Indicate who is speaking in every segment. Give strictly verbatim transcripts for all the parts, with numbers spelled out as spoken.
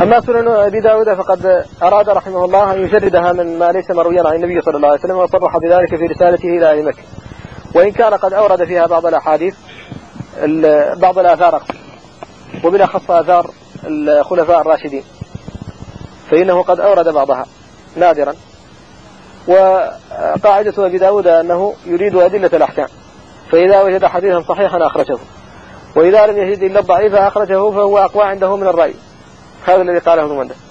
Speaker 1: أما سنن أبي داود فقد أراد رحمه الله أن يجردها من ما ليس مرويا عن النبي صلى الله عليه وسلم، وصرح بذلك في رسالته إلى أهل مكة، وإن كان قد أورد فيها بعض الأحاديث بعض الآثار، وبالأخص آثار الخلفاء الراشدين، فإنه قد أورد بعضها نادرا. وقاعدة أبي داود أنه يريد أدلة الأحكام، فإذا وجد حديثا صحيحا أخرجه، وإذا لم يجد إلا الضعيف أخرجه، فهو أقوى عنده من الرأي. هذا الذي قاله ابن منده.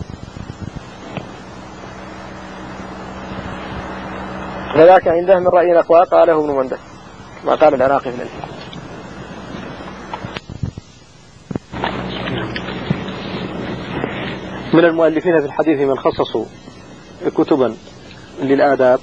Speaker 1: فذاك عنده من رأي أقوى قاله ابن منده، ما قال العراقي في الألفية. من المؤلفين في الحديث من خصصوا كتبا للآداب،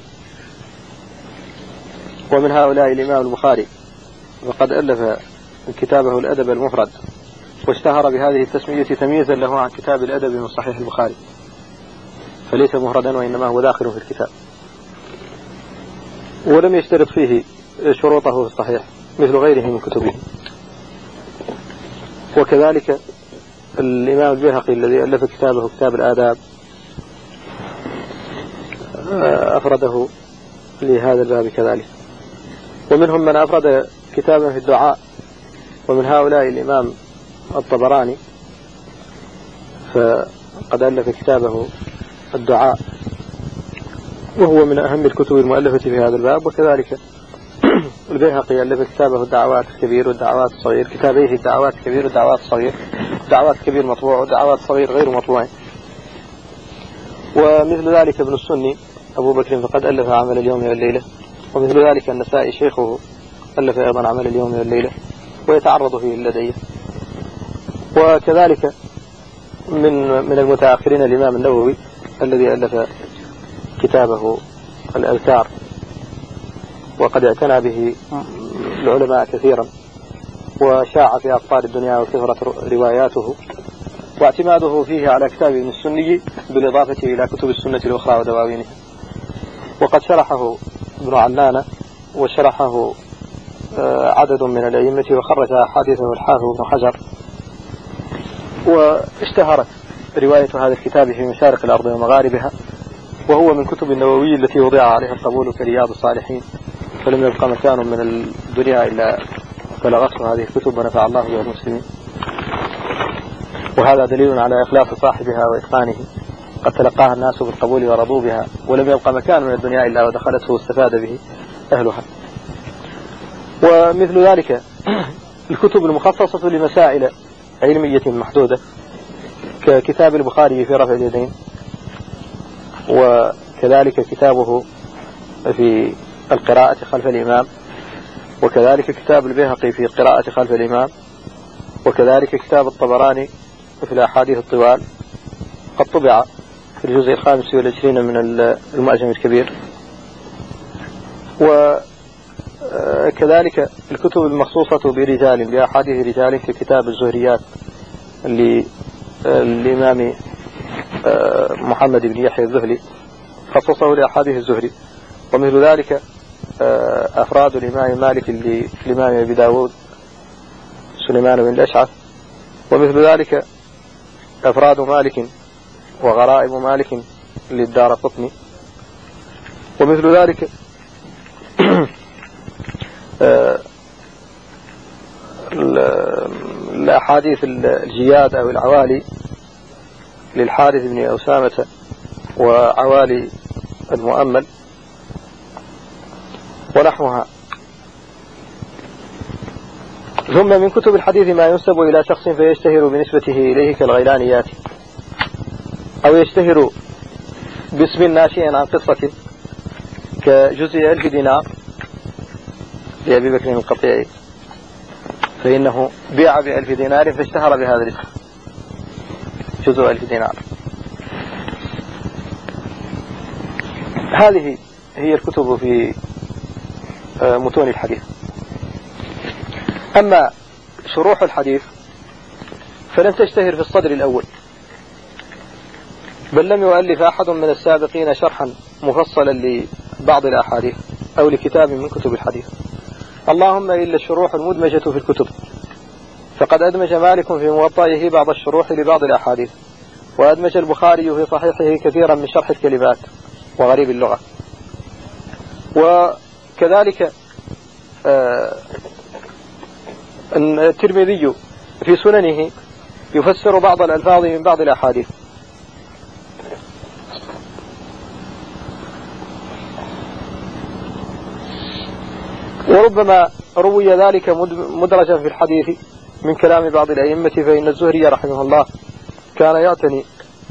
Speaker 1: ومن هؤلاء الإمام البخاري، وقد ألف كتابه الأدب المفرد، واشتهر بهذه التسمية تمييزا له عن كتاب الأدب من صحيح البخاري، فليس مفردا وإنما هو داخل في الكتاب، ولم يشترط فيه شروطه في الصحيح مثل غيره من كتبه. وكذلك الإمام البيهقي الذي ألف كتابه كتاب الآداب أفرده لهذا الباب كذلك. ومنهم من أفرد كتابا في الدعاء، ومن هؤلاء الإمام الطبراني، فقد ألف كتابه الدعاء، وهو من أهم الكتب المؤلفة في هذا الباب. وكذلك البيهقي ألف كتابه الدعوات الكبير والدعوات الصغير، كتابيه الدعوات الكبير والدعوات الصغير، الدعوات الكبير مطبوع والدعوات الصغير غير مطبوع. ومثل ذلك ابن السني أبو بكر فقد ألف عمل اليوم والليلة، ومثل ذلك النسائي شيخه ألف أيضا عمل اليوم والليلة، ويتعرض فيه اللدية. وكذلك من من المتأخرين الإمام النووي الذي ألف كتابه الأذكار، وقد اعتنى به العلماء كثيرا، وشاع في أقطار الدنيا وكثرت رواياته، واعتماده فيه على كتاب ابن السني بالإضافة إلى كتب السنة الأخرى ودواوينها. وقد شرحه ابن عنان، وشرحه عدد من الأئمة، وخرج أحاديثه الحافظ ابن حجر. واشتهرت رواية هذا الكتاب في مشارق الأرض ومغاربها، وهو من كتب النووي التي وضع عليها القبول كرياض الصالحين، فلم يبقى مكان من الدنيا إلا بلغته هذه الكتب، ونفع الله بها المسلمين. وهذا دليل على إخلاص صاحبها وإتقانه، قد تلقاها الناس بالقبول ورضوا بها، ولم يبقى مكان من الدنيا إلا ودخلته واستفاد به أهلها. ومثل ذلك الكتب المخصصة لمسائل علمية محدودة، ككتاب البخاري في رفع اليدين، وكذلك كتابه في القراءة خلف الإمام، وكذلك كتاب البيهقي في القراءة خلف الإمام، وكذلك كتاب الطبراني في الأحاديث الطوال، قد طبع في الجزء الخامس والعشرين من المعجم الكبير. وكذلك الكتب المخصوصة برجال بأحاديث رجال ككتاب الزهريات للإمام محمد بن يحيى الذهلي، خصصه لأحاديث الزهري. ومثل ذلك أفراد الإمام مالك للإمام أبي داود سليمان بن الأشعث، ومثل ذلك أفراد مالك وغرائب مالك للدارقطني، ومثل ذلك الأحاديث الجياد أو العوالي للحارث بن أسامة، وعوالي المؤمل ونحوها. ثم من كتب الحديث ما ينسب إلى شخص فيشتهر بنسبته إليه كالغيلانيات، أو يشتهر باسم ناشئ عن قصة كجزء ألف دينار لأبي بكر القطيعي، فإنه بيع بألف دينار فاشتهر بهذا الاسم، جزء ألف دينار. هذه هي الكتب في متون الحديث. أما شروح الحديث فلم تشتهر في الصدر الأول، بل لم يؤلف أحد من السابقين شرحا مفصلا لبعض الأحاديث أو لكتاب من كتب الحديث، اللهم إلا الشروح المدمجة في الكتب، فقد أدمج مالك في موطئه بعض الشروح لبعض الأحاديث، وأدمج البخاري في صحيحه كثيرا من شرح الكلمات وغريب اللغة. وكذلك الترمذي في سننه يفسر بعض الألفاظ من بعض الأحاديث. وربما روي ذلك مدرجا في الحديث من كلام بعض الأئمة، فإن الزهري رحمه الله كان يعتني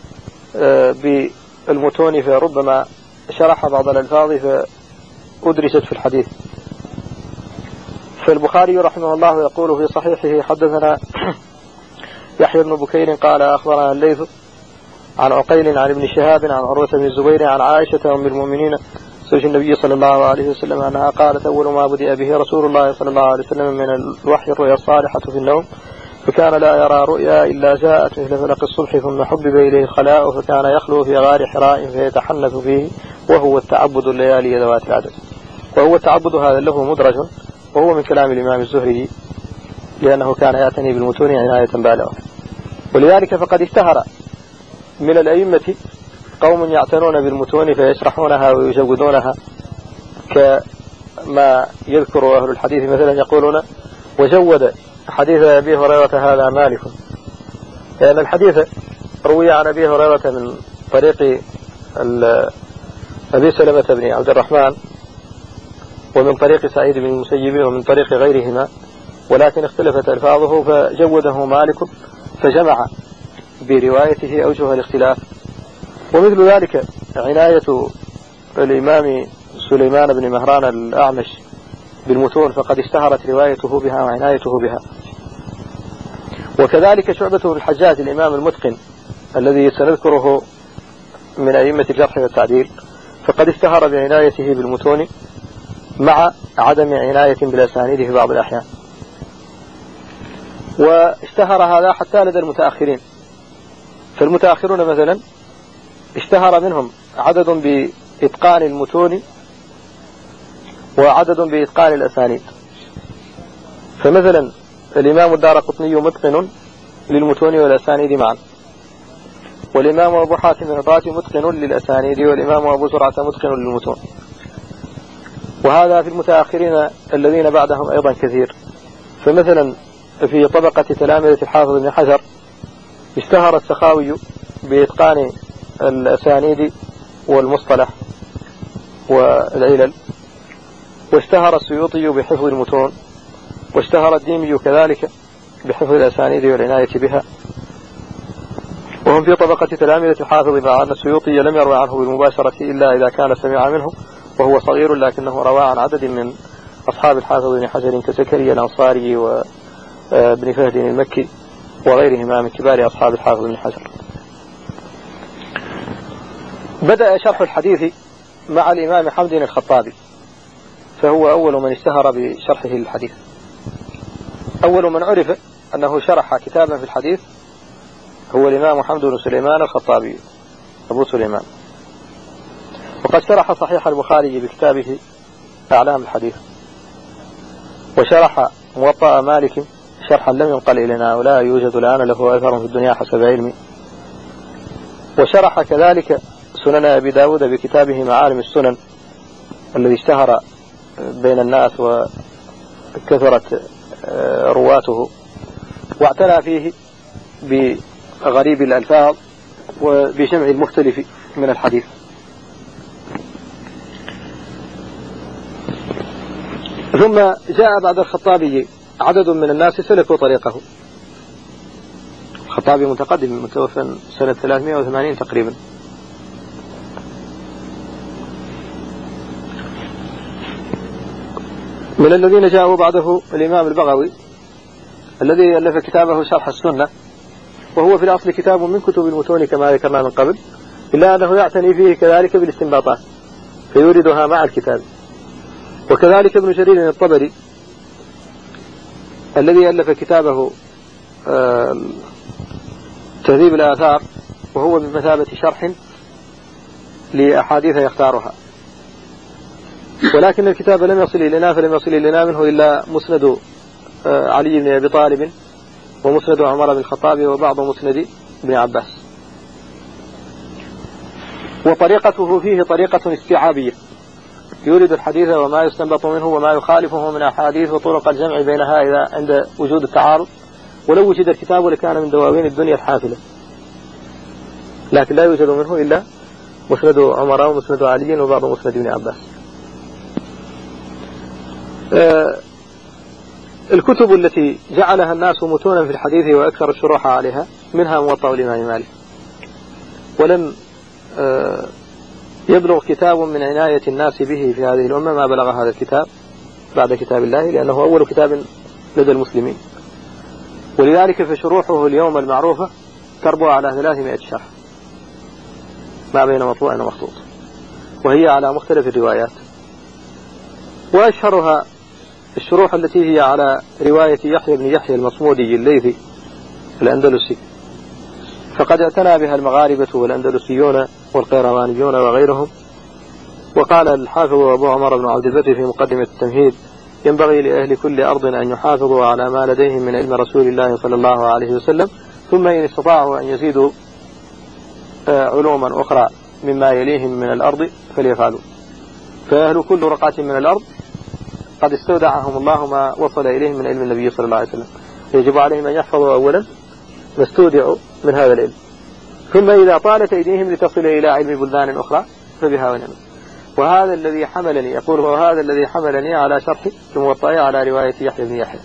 Speaker 1: بالمتون، فربما شرح بعض الألفاظ فأدرجت في الحديث. فالبخاري رحمه الله يقول في صحيحه: حدثنا يحيى بن بكير قال أخبرنا الليث عن عقيل عن ابن شهاب عن عروة بن الزبير عن عائشة أم المؤمنين زوج النبي صلى الله عليه وسلم أنها قالت: أول ما بدأ به رسول الله صلى الله عليه وسلم من الوحي الرؤيا الصالحة في النوم، فكان لا يرى رؤيا إلا جاءت مثل فلق الصبح، ثم حبب إليه الخلاء فكان يخلو في غار حراء فيتحنث فيه، وهو التعبد الليالي ذوات العدد. وهو التعبد هذا له مدرج، وهو من كلام الإمام الزهري، لأنه كان يعتني بالمتون عناية بالغة. ولذلك فقد اشتهر من الأئمة قوم يعتنون بالمتون فيشرحونها ويجودونها، كما يذكر أهل الحديث مثلا يقولون: وجود حديث أبي هريرة هذا مالك، لأن الحديث روي عن أبي هريرة من طريق أبي سلمة بن عبد الرحمن، ومن طريق سعيد بن المسيب، ومن طريق غيرهما، ولكن اختلفت ألفاظه فجوده مالك، فجمع بروايته أوجه الاختلاف. ومثل ذلك عناية الإمام سليمان بن مهران الأعمش بالمتون، فقد اشتهرت روايته بها وعنايته بها. وكذلك شعبة بن الحجاج الإمام المتقن الذي سنذكره من أئمة الجرح والتعديل، فقد اشتهر بعنايته بالمتون مع عدم عناية بالأسانيد في بعض الأحيان. واشتهر هذا حتى لدى المتأخرين، فالمتأخرون مثلا اشتهر منهم عدد بإتقان المتون وعدد بإتقان الأسانيد. فمثلا الإمام الدارقطني متقن للمتون والأسانيد معا، والإمام أبو حاتم الرازي متقن للأسانيد، والإمام أبو زرعة متقن للمتون. وهذا في المتأخرين الذين بعدهم أيضا كثير. فمثلا في طبقة تلامذة الحافظ بن حجر اشتهر السخاوي بإتقان الأسانيد والمصطلح والعلل، واشتهر السيوطي بحفظ المتون، واشتهر الديمي كذلك بحفظ الأسانيد والعناية بها. وهم في طبقة تلامذة الحافظ، مع أن السيوطي لم يروي عنه بالمباشرة إلا إذا كان سمع منه وهو صغير، لكنه روى عن عدد من أصحاب الحافظ بن حجر كزكريا الأنصاري وابن فهد المكي وغيرهما من كبار أصحاب الحافظ بن حجر. بدأ شرح الحديث مع الإمام حمد الخطابي، فهو أول من اشتهر بشرحه للحديث. أول من عرف أنه شرح كتابا في الحديث هو الإمام حمد بن سليمان الخطابي أبو سليمان، وقد شرح صحيح البخاري بكتابه أعلام الحديث، وشرح موطأ مالك شرحا لم ينقل إلينا ولا يوجد الآن له أثر في الدنيا حسب علمي، وشرح كذلك سنن أبي داود بكتابه معالم السنن الذي اشتهر بين الناس وكثرت رواته، واعتنى فيه بغريب الألفاظ وبجمع المختلف من الحديث. ثم جاء بعد الخطابي عدد من الناس سلكوا طريقه. الخطابي متقدم متوفى سنة ثلاثمائة وثمانين تقريبا. من الذين جاءوا بعده الإمام البغوي الذي ألف كتابه شرح السنة، وهو في الأصل كتاب من كتب المتون كما ذكرنا من قبل، إلا أنه يعتني فيه كذلك بالاستنباطات فيوردها مع الكتاب. وكذلك ابن جرير الطبري الذي ألف كتابه تهذيب الآثار، وهو بمثابة شرح لأحاديث يختارها، ولكن الكتاب لم يصل إلينا، فلم يصل إلينا منه إلا مسند علي بن أبي طالب ومسند عمر بن الخطاب وبعض مسند ابن عباس. وطريقته فيه طريقة استيعابية، يورد الحديث وما يستنبط منه وما يخالفه من أحاديث وطرق الجمع بينها إذا عند وجود التعارض، ولو وجد الكتاب لكان من دواوين الدنيا الحافلة، لكن لا يوجد منه إلا مسند عمر ومسند علي وبعض مسند ابن عباس. آه الكتب التي جعلها الناس متونا في الحديث وأكثر الشروح عليها منها موطأ الإمام مالك، ولم آه يبلغ كتاب من عناية الناس به في هذه الأمة ما بلغ هذا الكتاب بعد كتاب الله، لأنه أول كتاب لدى المسلمين، ولذلك فشروحه اليوم المعروفة تربو على ثلاثمائة شرح ما بين مطبوع ومخطوط، وهي على مختلف الروايات، وأشهرها الشروح التي هي على رواية يحيى بن يحيى المصمودي الليثي الأندلسي، فقد اعتنى بها المغاربة والأندلسيون والقيروانيون وغيرهم. وقال الحافظ أبو عمر بن عبد البر في مقدمة التمهيد: ينبغي لأهل كل أرض أن يحافظوا على ما لديهم من علم رسول الله صلى الله عليه وسلم، ثم إن استطاعوا أن يزيدوا علوما أخرى مما يليهم من الأرض فليفعلوا، فأهل كل رقعة من الأرض قد استودعهم الله ما وصل إليهم من علم النبي صلى الله عليه وسلم، يجب عليهم أن يحفظوا أولا ما استودعوا من هذا العلم، ثم إذا طالت أيديهم لتصل إلى علم بلدان أخرى فبها ونعم. وهذا الذي حملني، يقول وهذا الذي حملني على شرح الموطأ على رواية يحيى بن يحيى،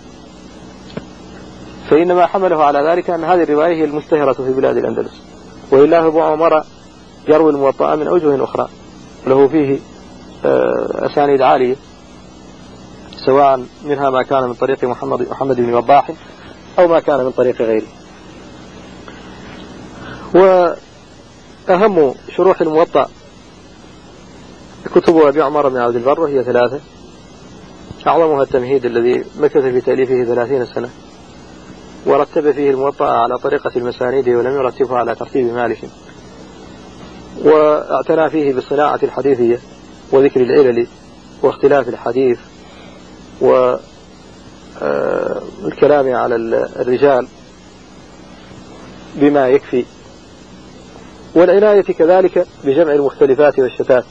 Speaker 1: فإنما حمله على ذلك أن هذه الرواية هي المشتهرة في بلاد الأندلس، وإلا أبو عمر يروي الموطأ من أوجه أخرى له فيه أسانيد عالية، سواء منها ما كان من طريق محمد محمد بن وضاح أو ما كان من طريق غيره. وأهم شروح الموطأ كتب أبي عمر بن عبد البر هي ثلاثة، أعظمها التمهيد الذي مكث في تأليفه ثلاثين سنة، ورتب فيه الموطأ على طريقة المسانيد ولم يرتبه على ترتيب مالك، واعتنى فيه بالصناعة الحديثية وذكر العلل واختلاف الحديث والكلام على الرجال بما يكفي، والعناية كذلك بجمع المختلفات والشتات.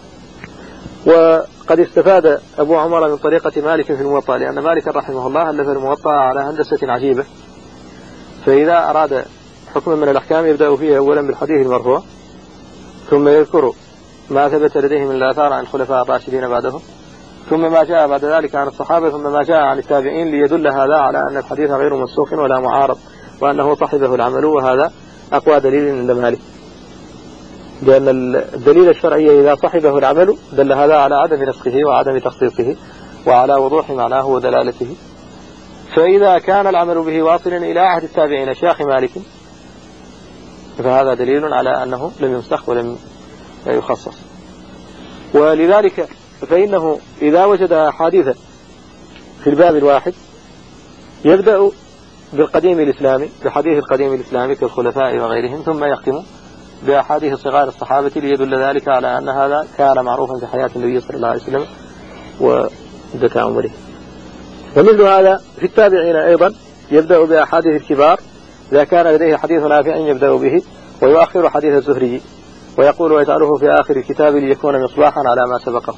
Speaker 1: وقد استفاد أبو عمر من طريقة مالك في الموطأ، لأن مالك رحمه الله ألف الموطأ على هندسة عجيبة، فإذا أراد حكما من الأحكام يبدأ فيه أولا بالحديث المرفوع، ثم يذكر ما ثبت لديه من الآثار عن الخلفاء الراشدين بعدهم، ثم ما جاء بعد ذلك عن الصحابة، ثم ما جاء عن التابعين، ليدل هذا على أن الحديث غير منسوخ ولا معارض، وأنه صحبه العمل، وهذا أقوى دليل عند مالك، لأن الدليل الشرعي إذا صحبه العمل دل هذا على عدم نسخه وعدم تخصيصه وعلى وضوح معناه ودلالته. فإذا كان العمل به واصلا إلى عهد التابعين شيخ مالك فهذا دليل على أنه لم ينسخ ولم يخصص. ولذلك فإنه إذا وجد أحاديث في الباب الواحد يبدأ بالقديم الإسلامي، بحديث القديم الإسلامي كالخلفاء وغيرهم، ثم يختم بأحاديث صغار الصحابة ليدل ذلك على أن هذا كان معروفا في حياة النبي صلى الله عليه وسلم ومدة عمره. ومثل هذا في التابعين أيضا يبدأ بأحاديث الكبار، إذا كان لديه حديث نافع يبدأ به ويؤخر حديث الزهري، ويقول ويجعله في آخر الكتاب ليكون مصباحا على ما سبقه،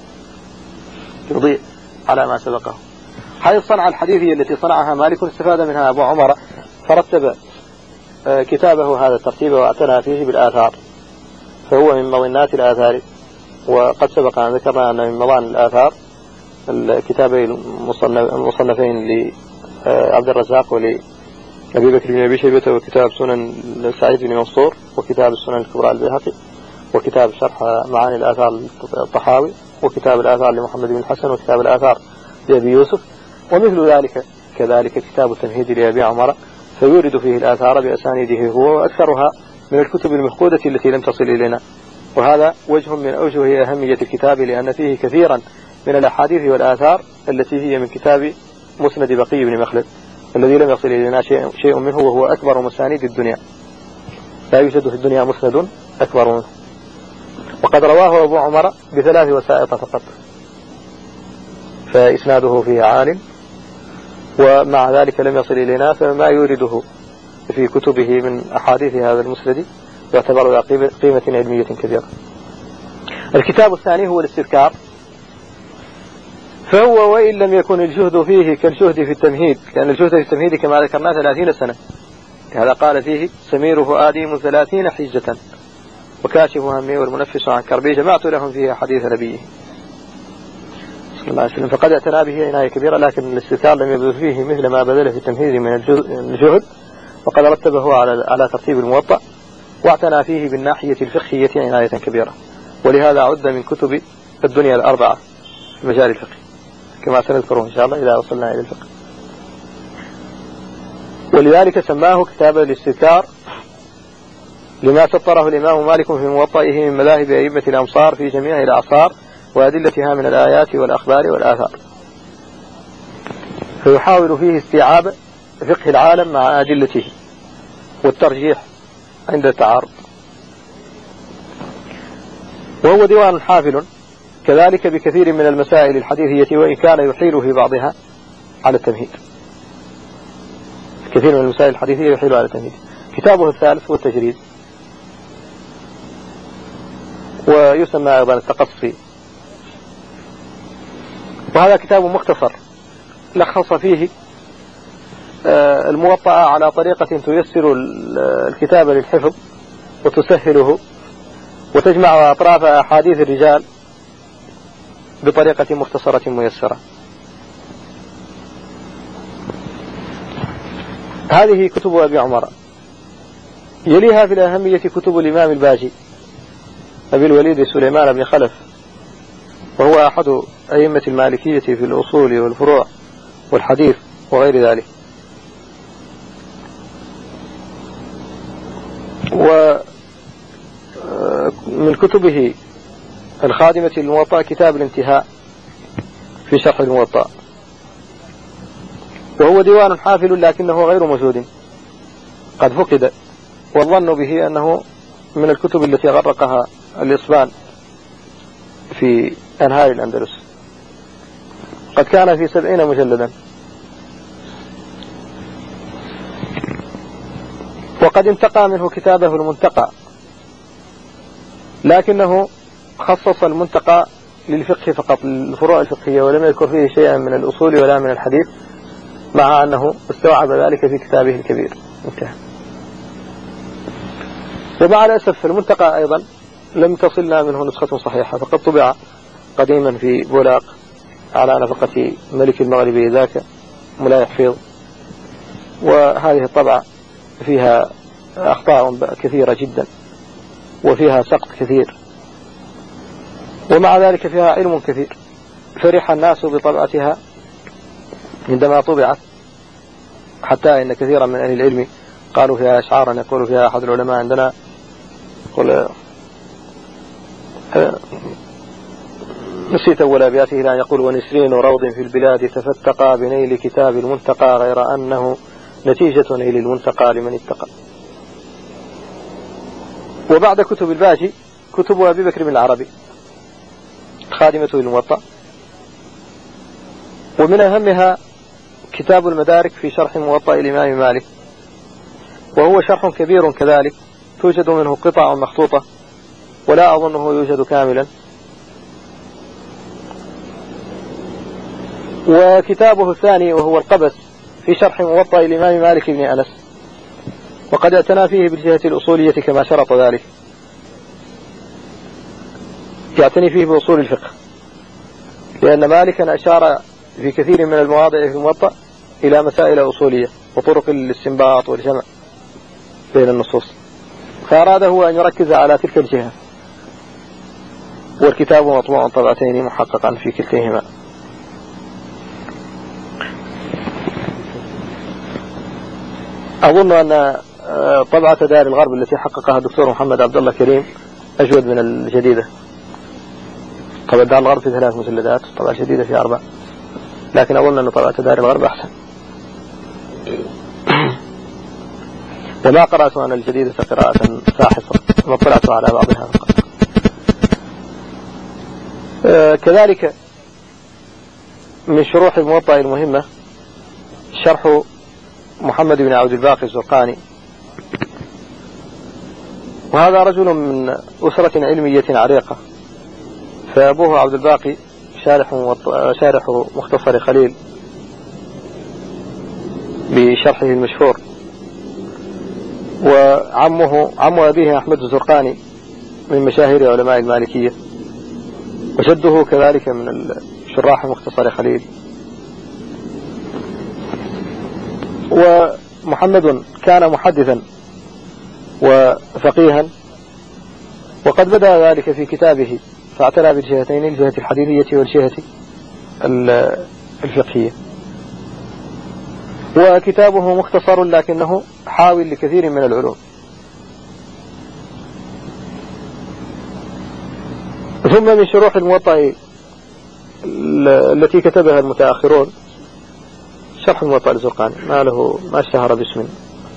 Speaker 1: يضيء على ما سبقه. هذه الصنعة الحديثية التي صنعها مالك استفاد منها أبو عمر، فرتب كتابه هذا الترتيب واعتنى فيه بالآثار، فهو من مظنات الآثار. وقد سبق أن ذكرنا أن من مظان الآثار الكتابين المصنفين لعبد الرزاق ولأبي بكر بن أبي شيبة، وكتاب سنن سعيد بن منصور، وكتاب السنن الكبرى البيهقي، وكتاب شرح معاني الآثار الطحاوي، وكتاب الآثار لمحمد بن الحسن، وكتاب الآثار لأبي يوسف. ومثل ذلك كذلك كتاب التمهيد لأبي عمر، فيورد فيه الآثار بأسانيده هو، وأكثرها من الكتب المفقودة التي لم تصل إلينا. وهذا وجه من أوجه أهمية الكتاب، لأن فيه كثيرا من الأحاديث والآثار التي هي من كتاب مسند بقي بن مخلد الذي لم يصل إلينا شيء, شيء منه، وهو أكبر مسانيد الدنيا، لا يوجد في الدنيا مسند أكبر منه. وقد رواه أبو عمر بثلاث وسائط فقط، فإسناده فيه عال، ومع ذلك لم يصل إلينا، فما يورده في كتبه من أحاديث هذا المسند يعتبر ذا قيمة علمية كبيرة. الكتاب الثاني هو الاستذكار، فهو وإن لم يكن الجهد فيه كالجهد في التمهيد، لأن الجهد في التمهيد كما ذكرنا ثلاثين سنة، هذا قال فيه سمير فؤادي من ثلاثين حجة وكاشف همي والمنفس عن كربي جمعت لهم فيه حديث نبيه صلى الله عليه وسلم، فقد اعتنى به عناية كبيرة، لكن الاستذكار لم يبذل فيه مثل ما بذل في التمهيد من الجهد، وقد رتبه على على ترتيب الموطأ، واعتنى فيه بالناحية الفقهية عناية كبيرة، ولهذا عد من كتب الدنيا الأربعة في مجال الفقه كما سنذكره إن شاء الله إذا وصلنا إلى الفقه. ولذلك سماه كتاب الاستذكار لما سطره الإمام مالك في موطئه من مذاهب أئمة الأمصار في جميع الأعصار وأدلتها من الآيات والأخبار والآثار، فيحاول فيه استيعاب فقه العالم مع أدلته والترجيح عند التعارض. وهو ديوان حافل كذلك بكثير من المسائل الحديثية، وإن كان يحيل في بعضها على التمهيد، كثير من المسائل الحديثية يحيل على التمهيد. كتابه الثالث هو التجريد، ويسمى أيضا التقصي، وهذا كتاب مختصر لخص فيه الموطأ على طريقة تيسر الكتاب للحفظ وتسهله، وتجمع أطراف أحاديث الرجال بطريقة مختصرة ميسرة. هذه كتب أبي عمر. يليها في الأهمية كتب الإمام الباجي أبي الوليد سليمان بن خلف، وهو أحد أئمة المالكية في الأصول والفروع والحديث وغير ذلك. ومن كتبه الخادمة للموطأ كتاب الانتهاء في شرح الموطأ، وهو ديوان حافل لكنه غير موجود، قد فقد، والظن به أنه من الكتب التي غرقها الإصبان في أنهار الأندلس، قد كان في سبعين مجلدا، وقد انتقى منه كتابه المنتقى، لكنه خصص المنتقى للفقه فقط، للفروع الفقهية، ولم يذكر فيه شيئا من الأصول ولا من الحديث، مع أنه استوعب ذلك في كتابه الكبير. انتهى. ومع الأسف المنتقى أيضا لم تصلنا منه نسخة صحيحة، فقد طبع قديما في بولاق على نفقة ملك المغرب ذاك مولاي حفيظ، وهذه الطبعة فيها أخطاء كثيرة جدا وفيها سقط كثير، ومع ذلك فيها علم كثير، فرح الناس بطبعتها عندما طبعت، حتى إن كثيرا من أهل العلم قالوا فيها أشعارا يقول فيها أحد العلماء عندنا، قل نسيت أول أبياته لا يقول: ونسرين روض في البلاد تفتقى بنيل كتاب المنتقى، غير أنه نتيجة نيل المنتقى لمن اتقى. وبعد كتب الباجي كتب أبي بكر بن العربي خادمة للموطأ، ومن أهمها كتاب المدارك في شرح موطأ الإمام مالك، وهو شرح كبير كذلك، توجد منه قطع مخطوطة ولا أظنه يوجد كاملا. وكتابه الثاني وهو القبس في شرح موطأ الإمام مالك بن أنس، وقد اعتنى فيه بالجهة الأصولية كما شرط ذلك، يعتني فيه بأصول الفقه، لأن مالكا أشار في كثير من المواضع في الموطأ إلى مسائل أصولية وطرق الاستنباط والجمع بين النصوص، فأراد هو أن يركز على تلك الجهة، والكتاب مطبوع طبعتين محققا في كلتيهما. أظن أن طبعة دار الغرب التي حققها الدكتور محمد عبد الله كريم أجود من الجديدة. طبعة دار الغرب في ثلاث مجلدات، طبعة جديدة في أربع، لكن أظن أن طبعة دار الغرب أحسن. وما قرأت أنا الجديدة قراءة ساحصة، ما اطلعت على بعضها فقط. آه كذلك من شروح الموطأ المهمة شرح محمد بن عبد الباقي الزرقاني وهذا رجل من أسرة علمية عريقة، فأبوه عبد الباقي شارح شارح مختصر خليل بشرحه المشهور، وعمه عم أبيه أحمد الزرقاني من مشاهير علماء المالكية، وجده كذلك من شراح مختصر خليل. ومحمد كان محدثا وفقيها، وقد بدأ ذلك في كتابه، فاعتنى بالجهتين، الجهة الحديثية والجهة الفقهية. وكتابه مختصر لكنه حاوي لكثير من العلوم. ثم من شروح الموطأ التي كتبها المتأخرون شرح الموطأ الزرقاني، ما له ما اشتهر باسم.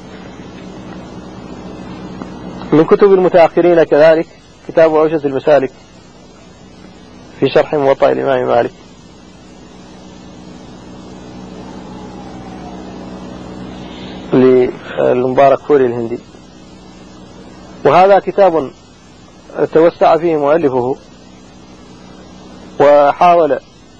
Speaker 1: من كتب المتأخرين كذلك كتاب عجز المسالك في شرح موطأ الإمام مالك، للمبارك فوري الهندي. وهذا كتاب توسع فيه مؤلفه وحاول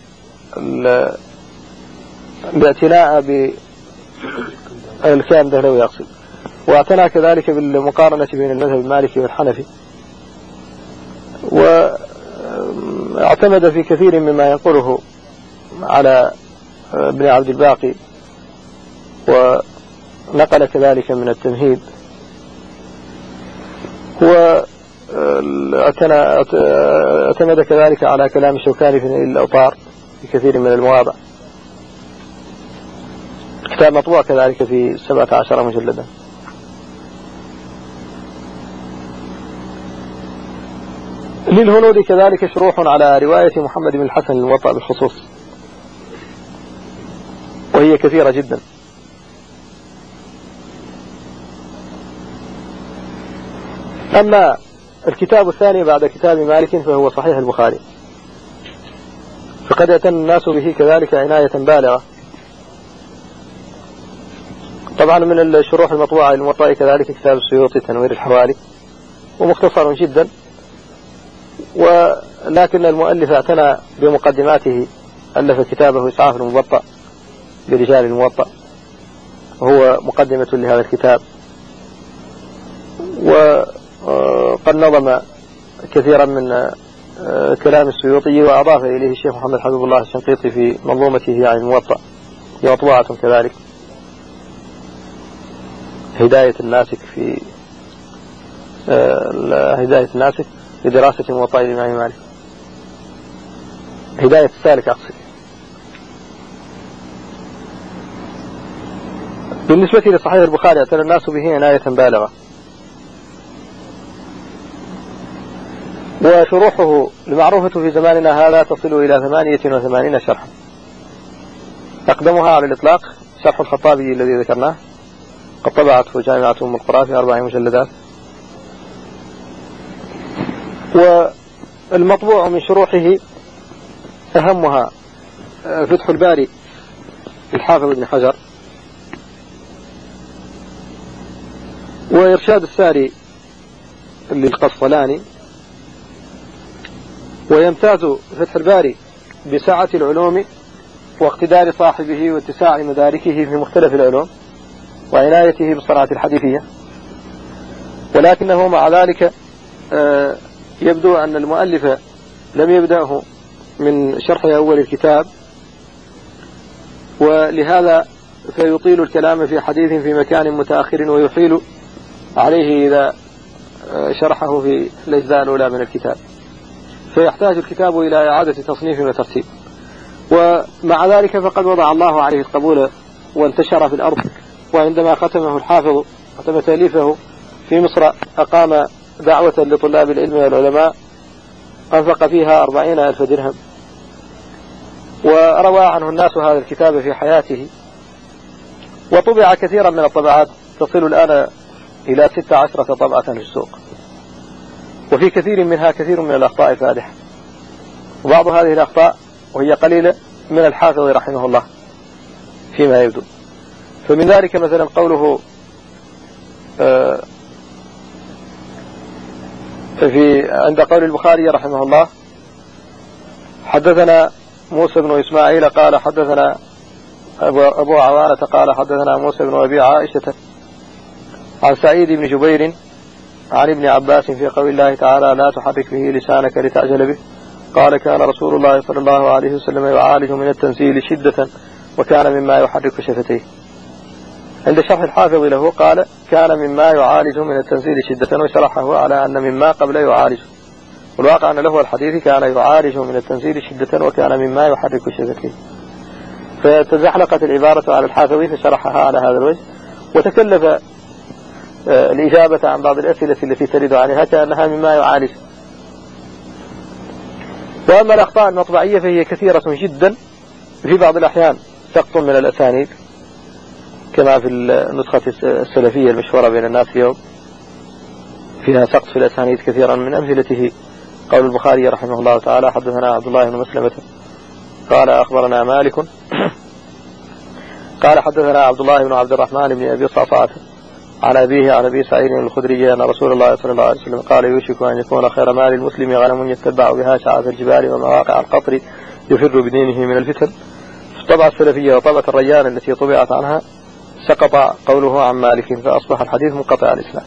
Speaker 1: الاعتناء بالكلام ده لو يقصد، واعتنى كذلك بالمقارنة بين المذهب المالكي والحنفي، واعتمد في كثير مما ينقله على ابن عبد الباقي، ونقل كذلك من التمهيد، واعتمد كذلك على كلام الشوكاني في نيل الأوطار في كثير من المواضع. كتاب مطبوع كذلك في سبعة عشر مجلدا. للهنود كذلك شروح على رواية محمد بن الحسن الموطأ بالخصوص، وهي كثيرة جدا. أما الكتاب الثاني بعد كتاب مالك فهو صحيح البخاري، فقد اعتنى الناس به كذلك عناية بالغة. طبعا من الشروح المطبوعة للموطأ كذلك كتاب السيوطي تنوير الحوالي، ومختصر جدا، ولكن المؤلف اعتنى بمقدماته، ألف كتابه إسعاف المبطأ برجال الموطأ، وهو مقدمة لهذا الكتاب. وقد نظم كثيرا من كلام السيوطي، وأضاف إليه الشيخ محمد حبيب الله الشنقيطي في منظومته عن الموطأ، هي مطبوعة كذلك. هداية الناسك في هداية الناسك لدراسة موطأ الإمام مالك، هداية السالك أقصد. بالنسبة لصحيح البخاري اعتنى الناس به عناية بالغة، وشروحه المعروفة في زماننا هذا تصل إلى ثمانية وثمانين شرحا. أقدمها على الإطلاق شرح الخطابي الذي ذكرناه، قد طبعته جامعة أم القرى في أربع مجلدات. والمطبوع من شروحه أهمها فتح الباري الحافظ ابن حجر، وإرشاد الساري للقسطلاني. ويمتاز فتح الباري بسعة العلوم واقتدار صاحبه واتساع مداركه في مختلف العلوم وعنايته بالصناعة الحديثية، ولكنه مع ذلك يبدو أن المؤلف لم يبدأه من شرح أول الكتاب، ولهذا فيطيل الكلام في حديث في مكان متأخر ويحيل عليه إذا شرحه في الأجزاء الأولى من الكتاب، فيحتاج الكتاب إلى إعادة تصنيف وترتيب. ومع ذلك فقد وضع الله عليه القبول وانتشر في الأرض، وعندما ختمه الحافظ ختم تأليفه في مصر أقام دعوة لطلاب العلم والعلماء أنفق فيها أربعين ألف درهم، وروى عنه الناس هذا الكتاب في حياته، وطبع كثيرا من الطبعات تصل الآن إلى ست عشرة طبعة في السوق، وفي كثير منها كثير من الأخطاء فادحة، وبعض هذه الأخطاء وهي قليلة من الحافظ رحمه الله فيما يبدو. فمن ذلك مثلا قوله آه في عند قول البخاري رحمه الله: حدثنا موسى بن إسماعيل قال حدثنا أبو عوانة قال حدثنا موسى بن أبي عائشة عن سعيد بن جبير عن ابن عباس في قول الله تعالى: لا تحرك به لسانك لتعجل به. قال: كان رسول الله صلى الله عليه وسلم يعالج من التنزيل شدة وكان مما يحرك شفتيه. عند شرح الحافظ له قال: كان مما يعالج من التنزيل شدة، وشرحه على أن مما قبل يعالج، والواقع أن له الحديث كان يعالج من التنزيل شدة وكان مما يحرك شفتيه. فتزحلقت العبارة على الحافظ فشرحها على هذا الوجه، وتكلف الإجابة عن بعض الأسئلة التي ترد عليها كأنها مما يعالج. وأما الأخطاء المطبعية فهي كثيرة جدا، في بعض الأحيان سقط من الأسانيد كما في النسخة السلفية المشهورة بين الناس اليوم، فيها سقط في الأسانيد كثيرا. من أمثلته قول البخاري رحمه الله تعالى: حدثنا عبد الله بن مسلمة قال أخبرنا مالك قال حدثنا عبد الله بن عبد الرحمن بن أبي صعصعة عن أبيه عن أبي سعيد الخدري أن رسول الله صلى الله عليه وسلم قال: يوشك أن يكون خير مال المسلم غنم يتبع بها شعاب الجبال ومواقع القطر يفر بدينه من الفتن. في الطبعة السلفية وطبعة الريان التي طبعت عنها سقط قوله عن مالك، فأصبح الحديث منقطع الإسلام.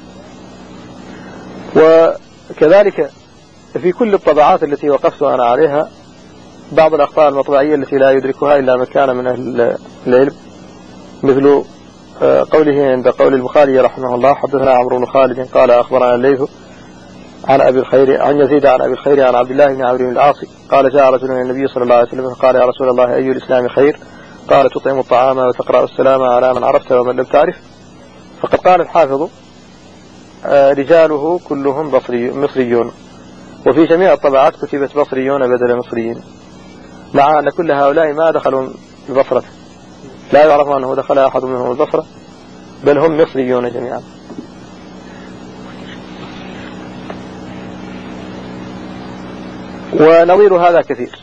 Speaker 1: وكذلك في كل الطبعات التي وقفت أنا عليها بعض الأخطاء المطبعية التي لا يدركها إلا من كان من أهل العلم، مثل قوله عند قول البخاري رحمه الله: حدثنا عمرو بن خالد قال أخبرنا الليث عن أبي الخير عن يزيد عن أبي الخير عن عبد الله بن عمرو بن العاص قال: جاء رجل إلى النبي صلى الله عليه وسلم قال: يا رسول الله، أي الإسلام خير؟ قال: تطعم الطعام وتقرأ السلام على من عرفت ومن لم تعرف. فقد قال الحافظ: رجاله كلهم بصري مصريون، وفي جميع الطبعات كتبت بصريون بدل مصريين، مع أن كل هؤلاء ما دخلوا البصرة، لا يعرف أنه دخل أحد منهم البصرة، بل هم مصريون جميعا. ونظير هذا كثير.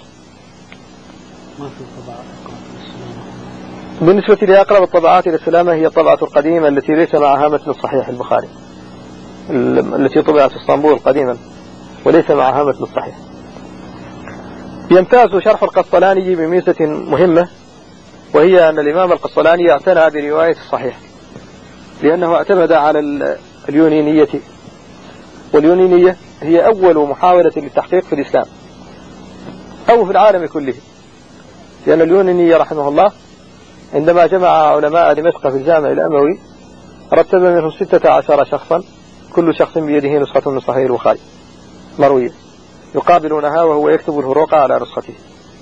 Speaker 1: بالنسبة لأقرب الطبعات إلى السلامة هي الطبعة القديمة التي ليس معها متن الصحيح البخاري، التي طبعت في اسطنبول قديما وليس معها متن الصحيح. يمتاز شرح القسطلاني بميزة مهمة، وهي أن الإمام القسطلاني اعتنى برواية الصحيح، لأنه اعتمد على اليونينية، واليونينية هي أول محاولة للتحقيق في الإسلام أو في العالم كله، لأن اليونينية رحمه الله عندما جمع علماء دمشق في الجامع الأموي رتب منهم ستة عشر شخصا، كل شخص بيده نسخة من صحيح البخاري مروية، يقابلونها وهو يكتب الفروق على نسخته،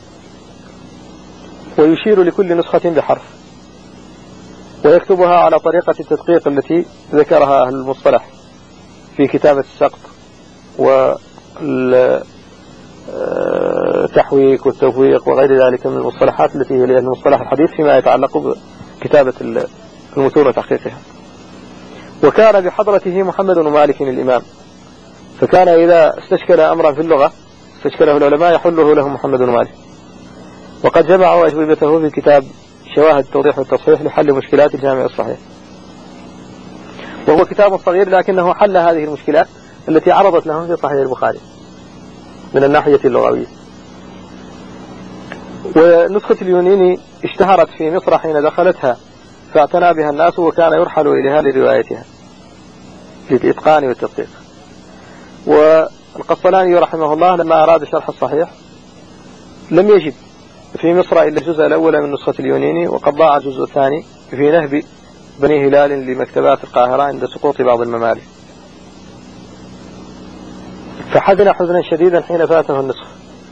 Speaker 1: ويشير لكل نسخة بحرف، ويكتبها على طريقة التدقيق التي ذكرها أهل المصطلح في كتابة السقط والتحويك والتوفيق وغير ذلك من المصطلحات التي هي المصطلح الحديث فيما يتعلق بكتابة المتون وتحقيقها. وكان بحضرته محمد بن مالك الإمام، فكان إذا استشكل أمرا في اللغة استشكله العلماء يحله له محمد بن مالك، وقد جمعوا أجوبته في كتاب شواهد التوضيح والتصحيح لحل مشكلات الجامع الصحيح، وهو كتاب صغير لكنه حل هذه المشكلات التي عرضت لهم في صحيح البخاري من الناحية اللغوية. ونسخة اليونيني اشتهرت في مصر حين دخلتها فاعتنى بها الناس، وكان يرحل إليها لروايتها للإتقان والتدقيق. والقسطلاني رحمه الله لما أراد شرح الصحيح لم يجد في مصر إلا الجزء الأول من نسخة اليونيني، وقد ضاع الجزء الثاني في نهب بني هلال لمكتبات القاهرة عند سقوط بعض الممالك، فحزن حزنا شديدا حين فاته النسخ،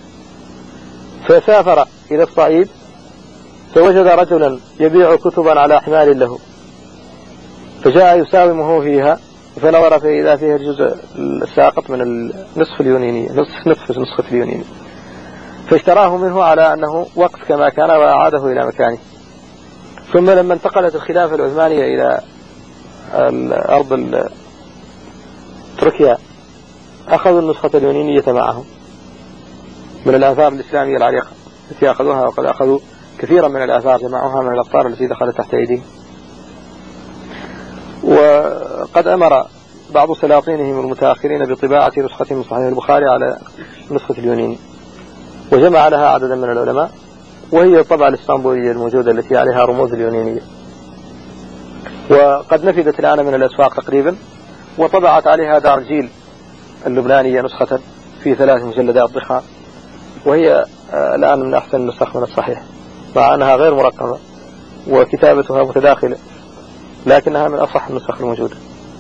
Speaker 1: فسافر إلى الصعيد فوجد رجلا يبيع كتبا على حمال له، فجاء يساومه فيها، فنظر فإذا فيها الجزء الساقط من النصف اليونيني، نصف نصف نسخة اليونيني، فاشتراه منه على أنه وقت كما كان وأعاده إلى مكانه. ثم لما انتقلت الخلافة العثمانية إلى الأرض تركيا أخذوا النسخة اليونينية معهم من الآثار الإسلامية العريقة التي أخذوها، وقد أخذوا كثيرا من الآثار جمعوها من الأقطار التي دخلت تحت أيديهم. وقد أمر بعض سلاطينهم المتأخرين بطباعة نسخة من صحيح البخاري على نسخة اليونيني، وجمع لها عددا من العلماء، وهي الطبعة الإسطنبولية الموجودة التي عليها رموز اليونينية، وقد نفذت الآن من الأسواق تقريبا. وطبعت عليها دار الجيل اللبنانية نسخة في ثلاث مجلدات ضخام، وهي الآن من أحسن النسخ من الصحيح، مع أنها غير مرقمة وكتابتها متداخلة، لكنها من أصح النسخ الموجودة.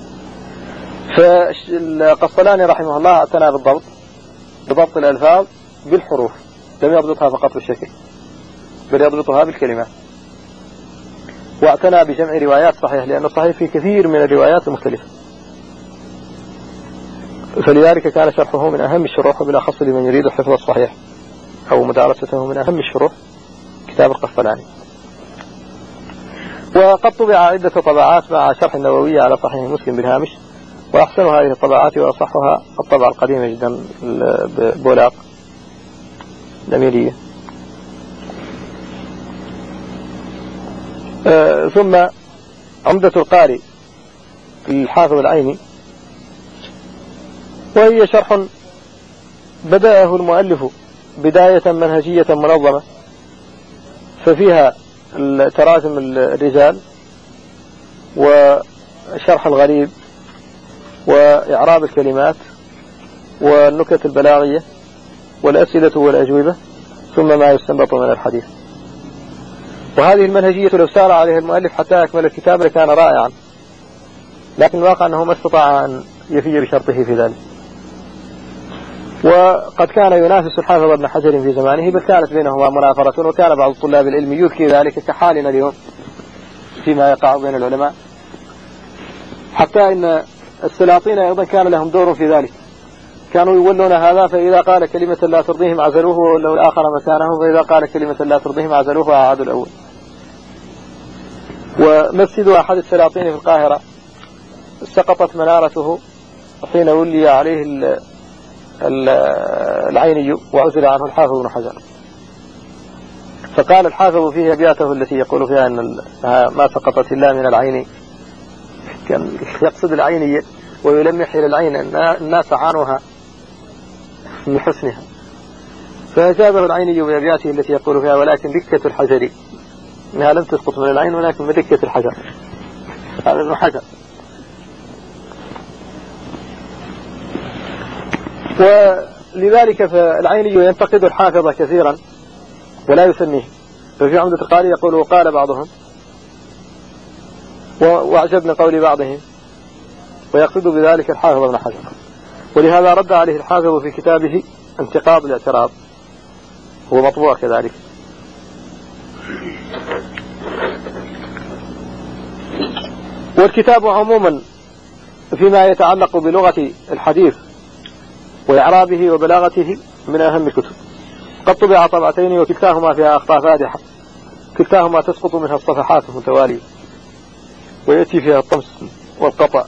Speaker 1: فالقسطلاني رحمه الله اعتنى بالضبط بضبط الألفاظ بالحروف، لم يضبطها فقط بالشكل، بل يضبطها بالكلمات. واعتنى بجمع روايات صحيح، لأن الصحيح فيه كثير من الروايات المختلفة، فلذلك كان شرحه من أهم الشروح، وبالأخص لمن يريد حفظ الصحيح أو مدارسته من أهم الشروح كتاب القسطلاني. وقد طبع عدة طبعات مع شرح النووي على صحيح مسلم بالهامش، وأحسن هذه الطبعات وأصحها الطبعة القديمة جدا بولاق الأميرية. آه ثم عمدة القاري الحافظ العيني، وهي شرح بدأه المؤلف بداية منهجية منظمة، ففيها تراجم الرجال وشرح الغريب وإعراب الكلمات والنكت البلاغية والأسئلة والأجوبة، ثم ما يستنبط من الحديث. وهذه المنهجية لو سار عليها المؤلف حتى أكمل الكتاب لكان رائعا، لكن الواقع أنه ما استطاع أن يفي بشرطه في ذلك. وقد كان ينافس الحافظ ابن حجر في زمانه، بل كانت بينهما منافرة، وكان بعض طلاب العلم يذكي ذلك كحالنا اليوم فيما يقع بين العلماء، حتى إن السلاطين أيضا كان لهم دور في ذلك، كانوا يولون هذا، فإذا قال كلمة لا ترضيهم عزلوه وولوا الآخر مكانه، فإذا قال كلمة لا ترضيهم عزلوه وأعادوا الأول. ومسجد أحد السلاطين في القاهرة سقطت منارته حين ولي عليه العيني وعزل عنه الحافظ ابن حجر، فقال الحافظ فيه أبياته التي يقول فيها أن ما سقطت إلا من العين، كان يقصد العينية ويلمح إلى العين، الناس عانوها من حسنها، فأجابه العيني بأبياته التي يقول فيها ولكن دكة الحجر، إنها لم تسقط من العين ولكن بدكة الحجر. هذا ابن حجر. ولذلك فالعيني ينتقد الحافظ كثيرا ولا يسميه، ففي عمدة القاري يقول وقال بعضهم، وأعجبني قول بعضهم، ويقصد بذلك الحافظ ابن حجر. ولهذا رد عليه الحافظ في كتابه انتقاض الاعتراض، هو مطبوع كذلك. والكتاب عموما فيما يتعلق بلغة الحديث وإعرابه وبلاغته من أهم الكتب. قد طبع طبعتين وكلتاهما فيها أخطاء فادحة، كلتاهما تسقط منها الصفحات المتوالية ويأتي فيها الطمس والقطع،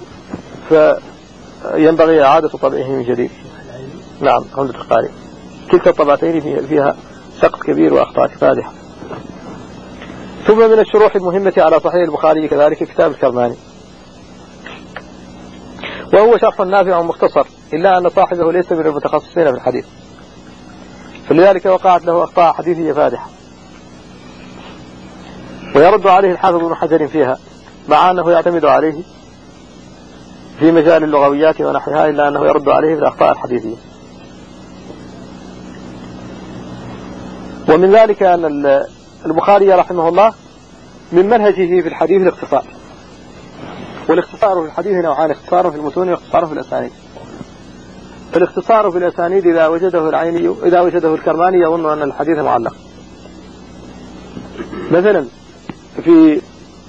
Speaker 1: فينبغي إعادة طبعه من جديد. نعم، عمدة القاري كلتا الطبعتين فيها سقط كبير وأخطاء فادحة. ثم من الشروح المهمة على صحيح البخاري كذلك كتاب الكرماني، وهو شرح نافع مختصر، إلا أن صاحبه ليس من المتخصصين في الحديث، فلذلك وقعت له أخطاء حديثية فادحة، ويرد عليه الحافظ ابن حجر فيها، مع أنه يعتمد عليه في مجال اللغويات ونحوها، إلا أنه يرد عليه في الأخطاء الحديثية. ومن ذلك أن البخاري رحمه الله من منهجه في الحديث الاختصار، والاختصار في الحديث نوعان: اختصار في المتون واختصار في الأسانيد. فالاختصار في الأسانيد إذا وجده العيني إذا وجده الكرماني يظن أن الحديث معلق. مثلا في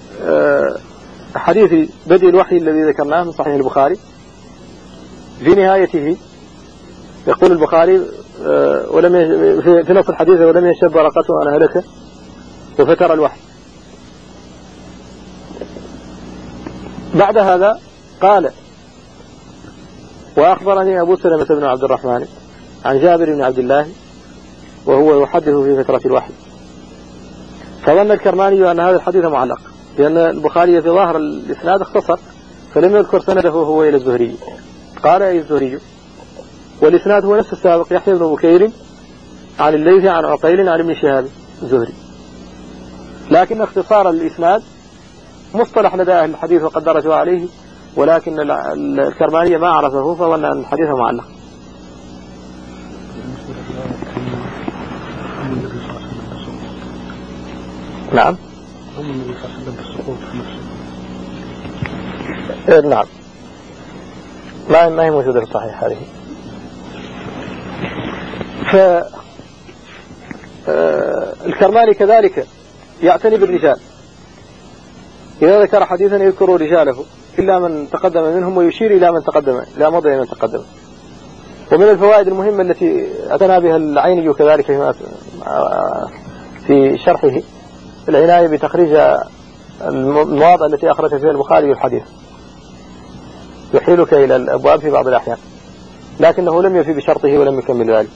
Speaker 1: حديث بدء الوحي الذي ذكرناه من صحيح البخاري، في نهايته يقول البخاري ولم في نص الحديث ولم يشب ورقته أن هلك وفتر الوحي. بعد هذا قال وأخبرني أبو سلمة بن عبد الرحمن عن جابر بن عبد الله وهو يحدث في فترة الوحي، فظن الكرماني أن هذا الحديث معلق، لأن البخاري في ظاهر الإسناد اختصر فلم يذكر سنده هو إلى الزهري، قال أي الزهري، والإسناد هو نفس السابق، يحيى بن بكير عن الليث عن عقيل عن ابن شهاب الزهري، لكن اختصار الإسناد مصطلح لدى أهل الحديث وقد درجوا عليه، ولكن الكرمانية ما عرفه فظن أن الحديث معلق. نعم نعم ما ما هي موجودة في الصحيح هذه. فالكرماني كذلك يعتني بالرجال، إذا ذكر حديثا يذكر رجاله إلا من تقدم منهم ويشير إلى من تقدم، إلى مضي من تقدم. ومن الفوائد المهمة التي اعتنى بها العيني كذلك في شرحه العناية بتخريج المواضع التي أخرج فيها البخاري الحديث، يحيلك إلى الأبواب في بعض الأحيان، لكنه لم يفي بشرطه ولم يكمل ذلك.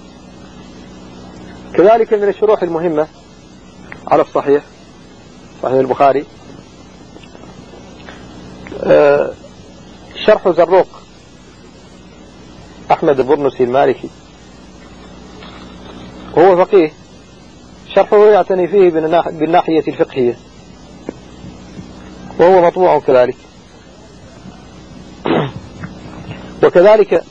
Speaker 1: كذلك من الشروح المهمة على الصحيح، صحيح البخاري، شرح زروق أحمد البرنسي المالكي، وهو فقيه، شرحه يعتني فيه بالناحية الفقهية، وهو مطبوع كذلك. وكذلك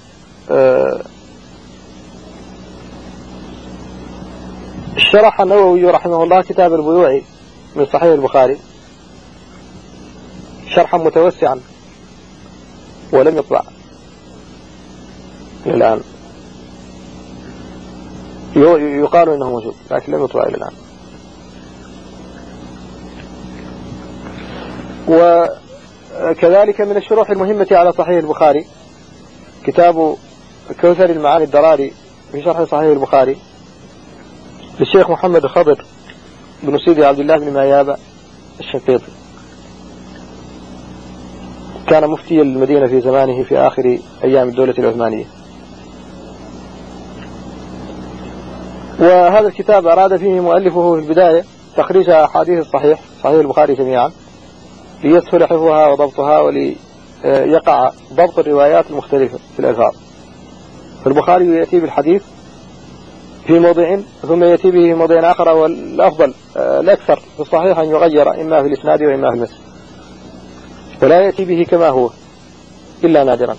Speaker 1: شرح النووي رحمه الله كتاب البيوع من صحيح البخاري شرحا متوسعا ولم يطبع الآن، يقال إنه موجود لكن لم يطبع إلى الآن. وكذلك من الشروح المهمة على صحيح البخاري كتاب كوثر المعاني الدراري في شرح صحيح البخاري للشيخ محمد خضر بن سيدي عبد الله بن مايابة الشنقيطي، كان مفتي المدينة في زمانه في آخر أيام الدولة العثمانية. وهذا الكتاب أراد فيه مؤلفه في البداية تخريج أحاديث الصحيح صحيح البخاري جميعا ليسهل حفظها وضبطها وليقع ضبط الروايات المختلفة في الألفاظ. فالبخاري يأتي بالحديث في موضع ثم يأتي به في موضع آخر، والأفضل الأكثر في الصحيح أن يغير إما في الإسناد وإما في المتن، ولا يأتي به كما هو إلا نادرا.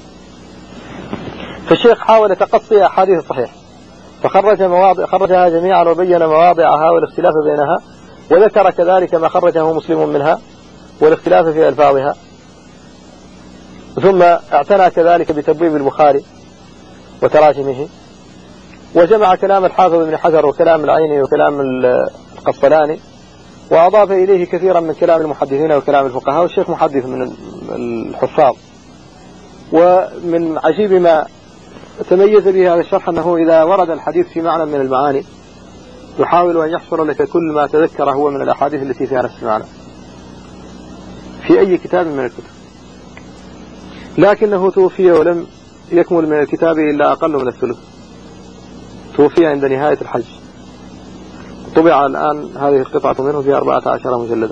Speaker 1: فالشيخ حاول تقصي أحاديث الصحيح فخرج مواضع خرجها جميعا وبين مواضعها والاختلاف بينها، وذكر كذلك ما خرجه مسلم منها والاختلاف في ألفاظها. ثم اعتنى كذلك بتبويب البخاري وتراجمه، وجمع كلام الحافظ ابن حجر وكلام العيني وكلام القسطلاني، وأضاف إليه كثيرا من كلام المحدثين وكلام الفقهاء، والشيخ محدث من الحفاظ. ومن عجيب ما تميز به هذا الشرح أنه إذا ورد الحديث في معنى من المعاني يحاول أن يحصر لك كل ما تذكر هو من الأحاديث التي فيها نفس المعنى في أي كتاب من الكتب، لكنه توفي ولم يكمل من الكتاب إلا أقل من الثلث، توفي عند نهاية الحج. طبع الآن هذه القطعة منه في أربعة عشر مجلدا.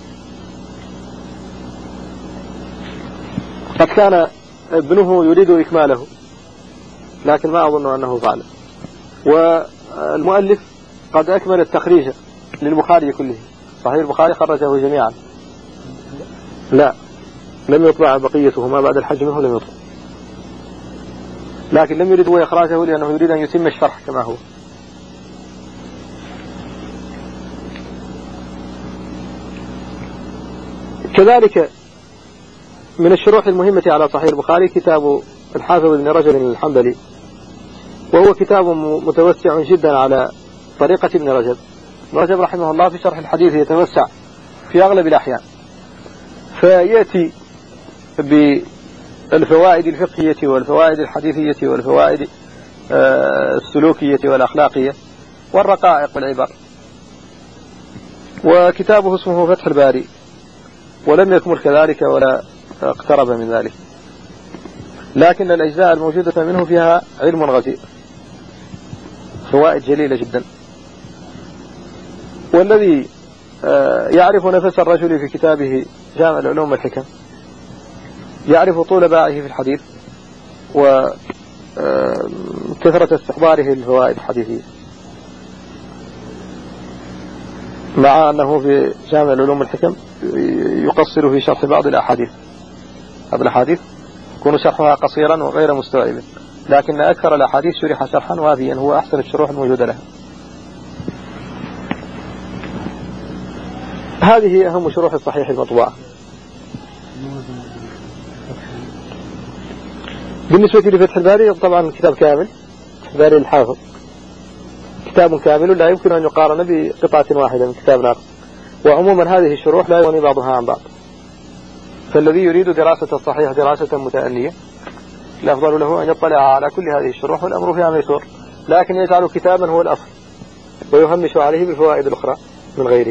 Speaker 1: قد كان ابنه يريد إكماله لكن ما أظن أنه فعل، والمؤلف قد أكمل التخريج للبخاري كله، صحيح البخاري خرجه جميعا، لا لم يطبع بقيته ما بعد الحج منه، لم يطبع، لكن لم يريد هو إخراجه لأنه يريد أن يتم الشرح كما هو. كذلك من الشروح المهمة على صحيح البخاري كتاب الحافظ ابن رجب الحنبلي، وهو كتاب متوسع جدا على طريقة ابن رجب. ابن رجب رحمه الله في شرح الحديث يتوسع في أغلب الأحيان، فيأتي بالفوائد الفقهية والفوائد الحديثية والفوائد السلوكية والأخلاقية والرقائق والعبر. وكتابه اسمه فتح الباري، ولم يكمل كذلك ولا اقترب من ذلك، لكن الأجزاء الموجودة منه فيها علم غزير، فوائد جليلة جدا. والذي يعرف نفس الرجل في كتابه جامع العلوم والحكم يعرف طول باعه في الحديث وكثرة استحضاره الفوائد الحديثية، مع أنه في جامع العلوم والحكم يقصر في شرح بعض الأحاديث. هذه الأحاديث يكون شرحها قصيرا وغير مستوعب، لكن أكثر الأحاديث شرح شرحا وافيا، هو أحسن الشروح الموجودة لها. هذه أهم شروح الصحيح المطبوعة. بالنسبة لفتح الباري طبعا كتاب كامل، فتح الباري الحافظ كتاب كامل لا يمكن أن يقارن بقطعة واحدة من كتاب ناقص، وعموما هذه الشروح لا يغني بعضها عن بعض، فالذي يريد دراسة الصحيح دراسة متأنية الأفضل له أن يطلع على كل هذه الشروح، والأمر فيها ميسور، لكن يجعل كتابا هو الأصل ويهمش عليه بالفوائد الأخرى من غيره.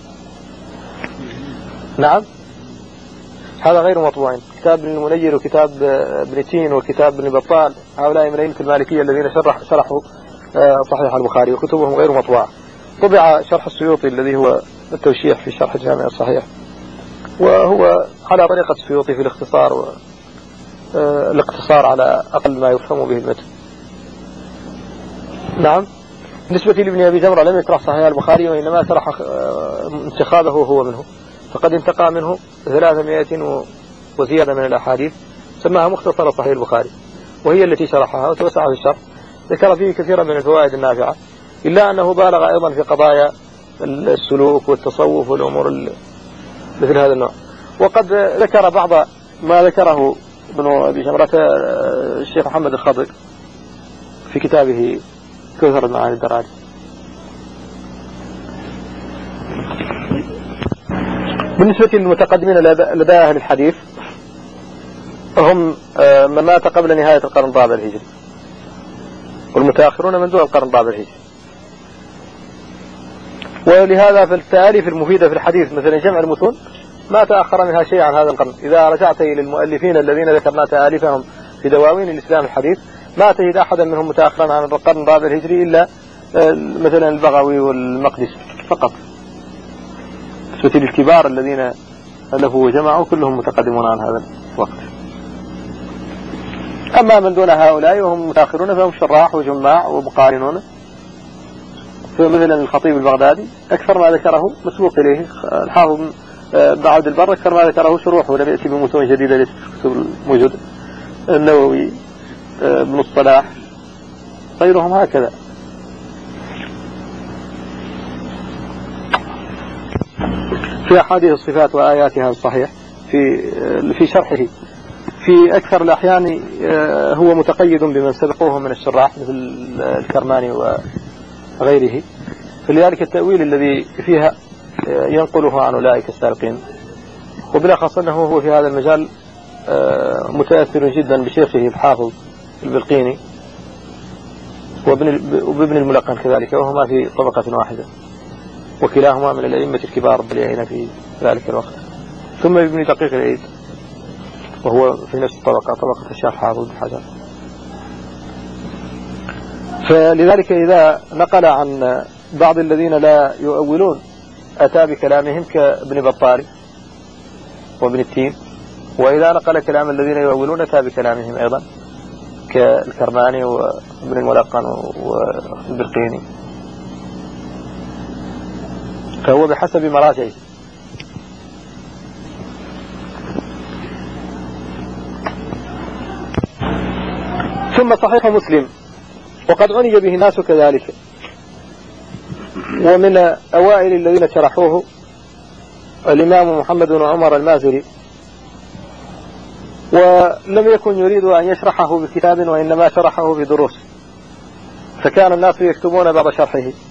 Speaker 1: نعم، هذا غير مطبوعين. كتاب ابن المنير وكتاب ابن تين وكتاب ابن بطال، هؤلاء من أئمة المالكية الذين شرح شرحوا صحيح البخاري، وكتبهم غير مطبوعة. طبع شرح السيوطي الذي هو التوشيح في شرح الجامع الصحيح، وهو على طريقة السيوطي في الاختصار و... الاقتصار على أقل ما يفهم به المتن. نعم. بالنسبة لابن أبي جمرة لم يشرح صحيح البخاري، وإنما شرح انتخابه هو منه، فقد انتقى منه ثلاثمائة وزيادة من الأحاديث سماها مختصر صحيح البخاري، وهي التي شرحها وتوسع في الشرح، ذكر فيه كثيرا من الفوائد النافعة، إلا أنه بالغ أيضا في قضايا السلوك والتصوف والأمور مثل هذا النوع. وقد ذكر بعض ما ذكره ابن أبي جمرة الشيخ محمد الخضر في كتابه كثر المعاني الدراج. بالنسبة للمتقدمين لدى أهل الحديث، هم من مات قبل نهاية القرن الرابع الهجري، والمتأخرون من دون القرن الرابع الهجري. ولهذا فالتأليف المفيدة في الحديث مثل جمع المتون ما تأخر منها شيء عن هذا القرن. إذا رجعت إلى المؤلفين الذين ذكرنا تأليفهم في دواوين الإسلام الحديث ما تجد أحدا منهم متأخرا عن القرن الرابع الهجري إلا مثلا البغوي والمقدسي فقط. بالنسبة للكبار الذين ألفوا وجمعوا كلهم متقدمون عن هذا الوقت. أما من دون هؤلاء وهم متأخرون فهم شراح وجماع ومقارنون، فمثلا الخطيب البغدادي أكثر ما ذكره مسبوق إليه، الحافظ ابن عبد البر أكثر ما ذكره شروح ولم يأتي بمتون جديدة ليست في الكتب الموجودة، النووي ابن الصلاح غيرهم هكذا. في أحاديث الصفات وآياتها الصحيح في في شرحه في أكثر الأحيان هو متقيد بمن سبقوه من الشراح مثل الكرماني وغيره، فلذلك التأويل الذي فيها ينقله عن أولئك السابقين. وبالأخص أنه هو في هذا المجال متأثر جدا بشيخه الحافظ البلقيني وابن الملقن كذلك، وهما في طبقة واحدة، وكلاهما من الأئمة الكبار البليغين في ذلك الوقت. ثم ابن دقيق العيد وهو في نفس الطبقة، طبقة الشيخ حافظ بن حجر. فلذلك إذا نقل عن بعض الذين لا يؤولون أتى بكلامهم كابن بطال وابن التين، وإذا نقل كلام الذين يؤولون أتى بكلامهم أيضا كالكرماني وابن الملقن والبرقيني، فهو بحسب مراجعه. ثم صحيح مسلم، وقد عني به الناس كذلك، ومن أوائل الذين شرحوه الإمام محمد بن عمر المازري، ولم يكن يريد أن يشرحه بكتاب وإنما شرحه بدروس، فكان الناس يكتبون بعض شرحه